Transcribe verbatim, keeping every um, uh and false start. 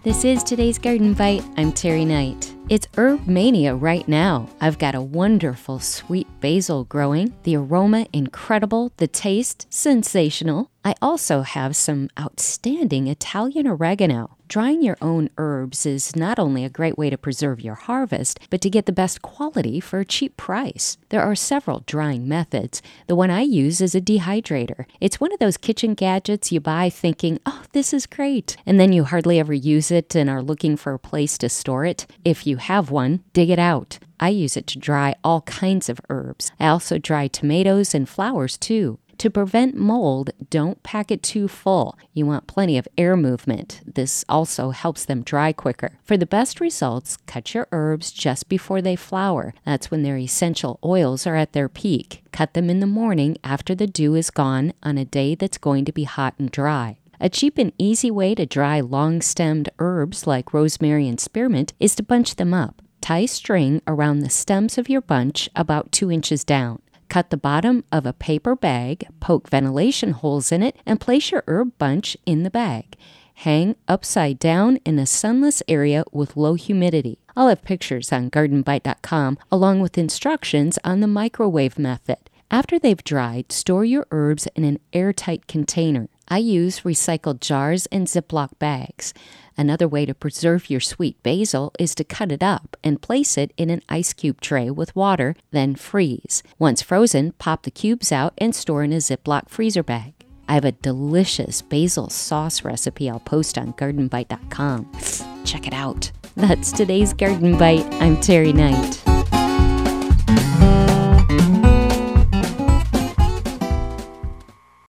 This is today's Garden Bite. I'm Terry Knight. It's herb mania right now. I've got a wonderful sweet basil growing, the aroma incredible, the taste sensational. I also have some outstanding Italian oregano. Drying your own herbs is not only a great way to preserve your harvest, but to get the best quality for a cheap price. There are several drying methods. The one I use is a dehydrator. It's one of those kitchen gadgets you buy thinking, oh, this is great, and then you hardly ever use it and are looking for a place to store it. If you have one, dig it out. I use it to dry all kinds of herbs. I also dry tomatoes and flowers too. To prevent mold, don't pack it too full. You want plenty of air movement. This also helps them dry quicker. For the best results, cut your herbs just before they flower. That's when their essential oils are at their peak. Cut them in the morning after the dew is gone on a day that's going to be hot and dry. A cheap and easy way to dry long-stemmed herbs like rosemary and spearmint is to bunch them up. Tie string around the stems of your bunch about two inches down. Cut the bottom of a paper bag, poke ventilation holes in it, and place your herb bunch in the bag. Hang upside down in a sunless area with low humidity. I'll have pictures on garden bite dot com along with instructions on the microwave method. After they've dried, store your herbs in an airtight container. I use recycled jars and Ziploc bags. Another way to preserve your sweet basil is to cut it up and place it in an ice cube tray with water, then freeze. Once frozen, pop the cubes out and store in a Ziploc freezer bag. I have a delicious basil sauce recipe I'll post on garden bite dot com. Check it out. That's today's Garden Bite. I'm Terry Knight.